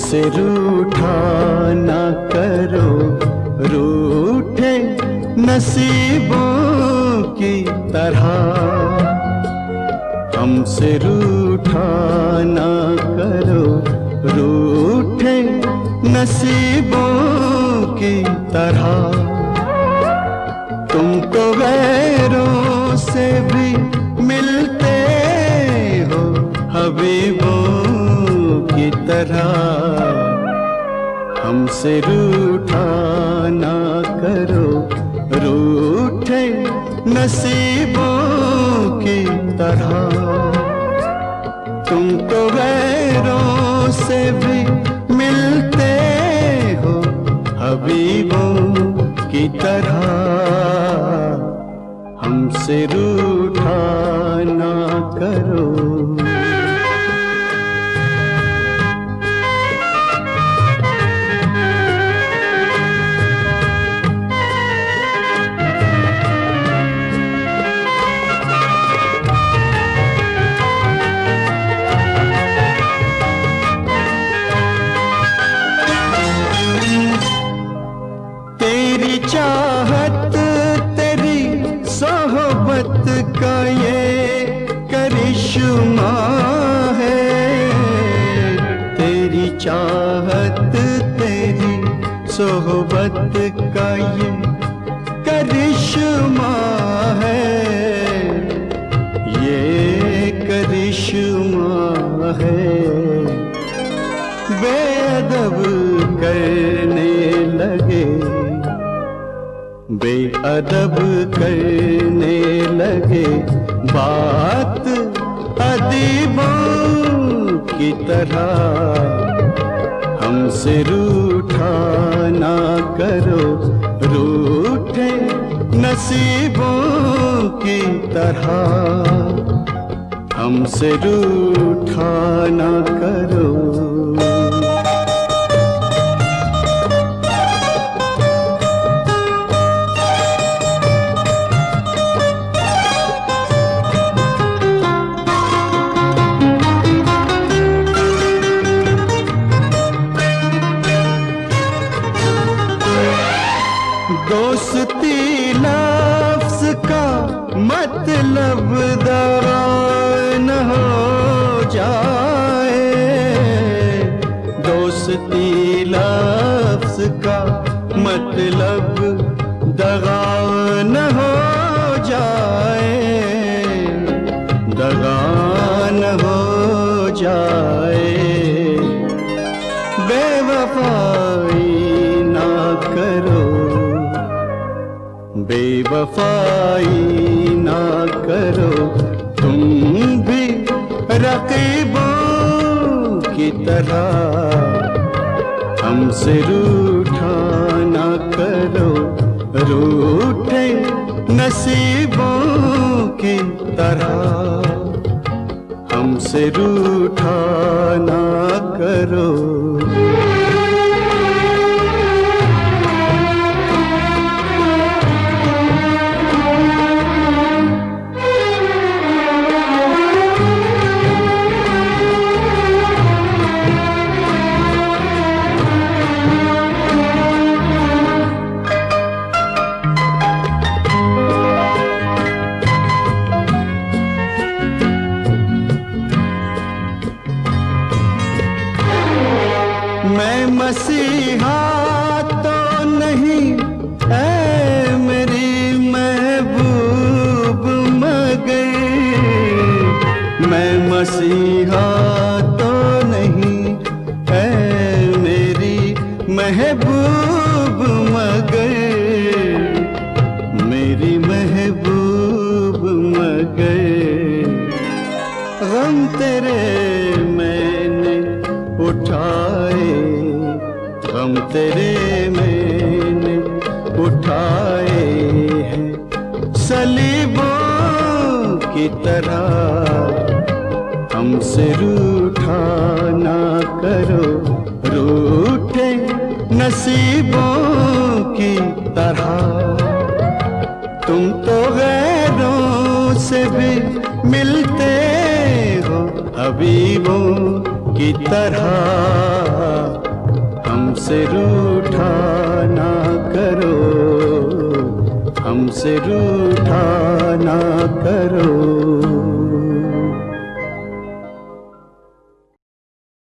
हमसे रूठा ना करो, रूठे नसीबों की तरह। हमसे रूठा ना करो, रूठे नसीबों की तरह। तुम तो गैरों से भी मिलते हो हबीबों की तरह। हमसे रूठा ना करो, रूठे नसीबों की तरह। तुम तो गैरों से भी मिलते हो हबीबों की तरह। हमसे रूठा ना करो। तेरी चाहत, तेरी सोहबत का ये करिश्मा है। तेरी चाहत, तेरी सोहबत का ये करिश्मा है। ये करिश्मा है। बेअदब करने लगे, बेअदब करने लगे बात अदीबों की तरह। हमसे रूठा ना करो, रूठे नसीबों की तरह। हमसे रूठा ना करो। दोस्ती लफ्ज़ का मतलब दगा न हो जाए। दोस्ती लफ्ज़ का मतलब दगा न हो जाए। दगा न हो जाए। बेवफाई ना करो, बेवफाई ना करो। तुम भी रकीबों की तरह। हमसे रूठा ना करो, रूठे नसीबों की तरह। हमसे रूठा ना करो। मैं मसीहा तो नहीं ऐ मेरी महबूब मगर। मैं मसीहा तो नहीं ऐ मेरी महबूब मगर। मेरी महबूब मगर। गम तेरे मैंने उठाए, गम तेरे मैंने उठाए हैं सलीबों की तरह। हमसे रूठा ना करो, रूठे नसीबों की तरह। तुम तो गैरों से भी मिलते हो हबीबों की तरह। हमसे रूठा ना करो, हमसे रूठा ना करो।